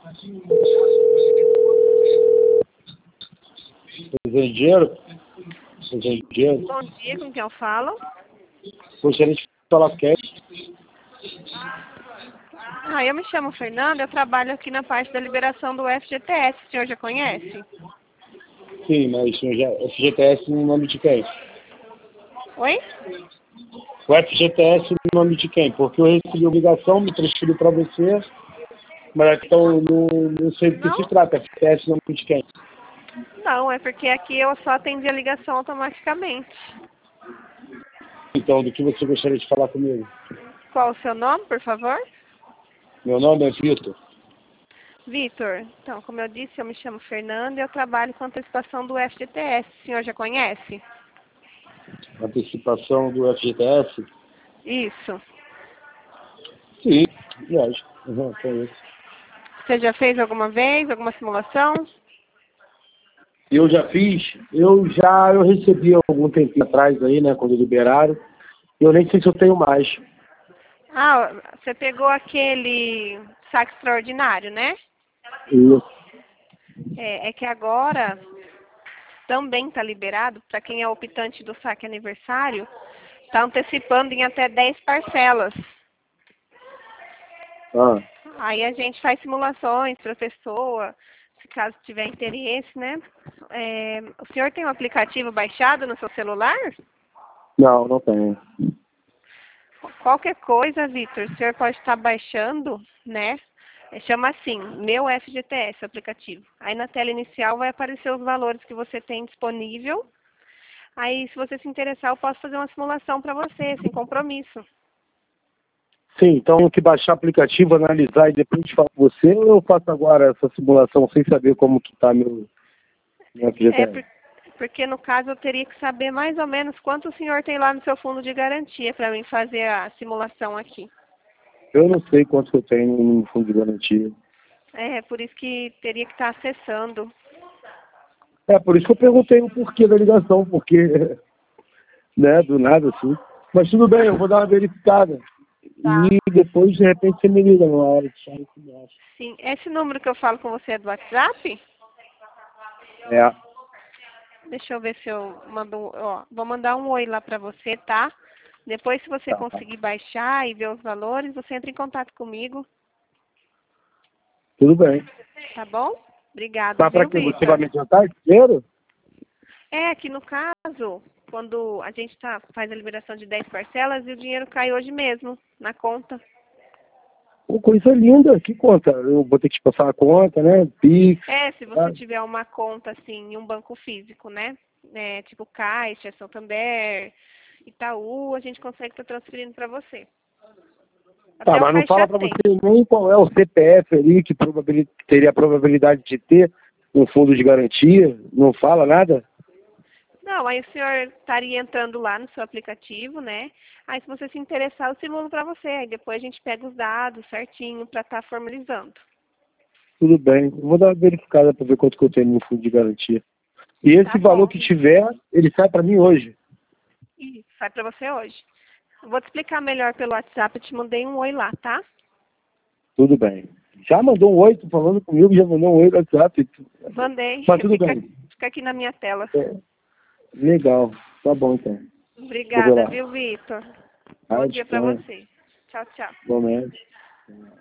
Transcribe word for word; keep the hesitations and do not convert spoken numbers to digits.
Fazendo dinheiro? Fazendo dinheiro? Bom dia, com quem eu falo? Gostaria de falar com quem? Ah, eu me chamo Fernanda, eu trabalho aqui na parte da liberação do F G T S, o senhor já conhece? Sim, mas o senhor já, F G T S no nome de quem? Oi? O F G T S no nome de quem? Porque eu recebi a obrigação, me transferi para você, mas então não, não sei do que Não? se trata. F G T S no nome de quem? Não, é porque aqui eu só atendi a ligação automaticamente. Então, do que você gostaria de falar comigo? Qual o seu nome, por favor? Meu nome é Vitor. Vitor, então, como eu disse, eu me chamo Fernanda e eu trabalho com antecipação do F G T S. O senhor já conhece? Antecipação do F G T S? Isso. Sim, lógico. Uhum, conheço. Você já fez alguma vez, alguma simulação? Eu já fiz, eu já eu recebi algum tempinho atrás aí, né, quando liberaram. Eu nem sei se eu tenho mais. Ah, você pegou aquele saque extraordinário, né? Isso. É, é que agora também está liberado, para quem é optante do saque aniversário, está antecipando em até dez parcelas. Ah. Aí a gente faz simulações para a pessoa, se caso tiver interesse, né? É, o senhor tem um aplicativo baixado no seu celular? Não, não tenho. Qualquer coisa, Vitor, o senhor pode estar baixando, né? Chama assim, meu F G T S, o aplicativo. Aí na tela inicial vai aparecer os valores que você tem disponível. Aí, se você se interessar, eu posso fazer uma simulação para você, sem compromisso. Sim, então eu que baixar o aplicativo, analisar e depois falar com você, ou eu faço agora essa simulação sem saber como que está meu, meu F G T É, S? por, porque no caso eu teria que saber mais ou menos quanto o senhor tem lá no seu fundo de garantia para mim fazer a simulação aqui. Eu não sei quanto que eu tenho no fundo de garantia. É, por isso que teria que estar acessando. É, por isso que eu perguntei o porquê da ligação, porque, né, do nada assim. Mas tudo bem, eu vou dar uma verificada. Tá. E depois, de repente, você me liga numa hora de chave que me acha. Sim, esse número que eu falo com você é do WhatsApp? É, Deixa eu ver se eu mando, um- ó, vou mandar um oi lá para você, tá? Depois, se você tá. conseguir baixar e ver os valores, você entra em contato comigo, Tudo bem. tá bom? Obrigada, Tá pra viu, quê? Você vai Vitor? me adiantar dinheiro? É que no caso, quando a gente tá, faz a liberação de dez parcelas e o dinheiro cai hoje mesmo na conta. Pô, coisa linda. Que conta? Eu vou ter que te passar a conta, né? Pix. É, se você Tá, tiver uma conta assim em um banco físico, né? É, tipo Caixa, Santander, Itaú, a gente consegue estar transferindo para você. tá, Até o mas não Caixa fala pra tem. você nem qual é o C P F ali que probabili- teria a probabilidade de ter um fundo de garantia? Não fala nada? Não, aí o senhor estaria entrando lá no seu aplicativo, né? Aí se você se interessar, eu simulo para você. Aí depois a gente pega os dados certinho para estar formalizando. Tudo bem. Eu vou dar uma verificada pra ver quanto que eu tenho no fundo de garantia. E esse Tá valor bom. que tiver, ele sai pra mim hoje. E sai para você hoje. Eu vou te explicar melhor pelo WhatsApp, eu te mandei um oi lá, tá? Tudo bem. Já mandou um oi, tô falando comigo, já mandou um oi no WhatsApp. Mandei. Mas tudo Fica, bem. fica aqui na minha tela. É, legal. Tá bom, então. Vou ver Obrigada, lá. viu, Vitor? Bom Ah, dia para disponha. você. Tchau, tchau. Igualmente.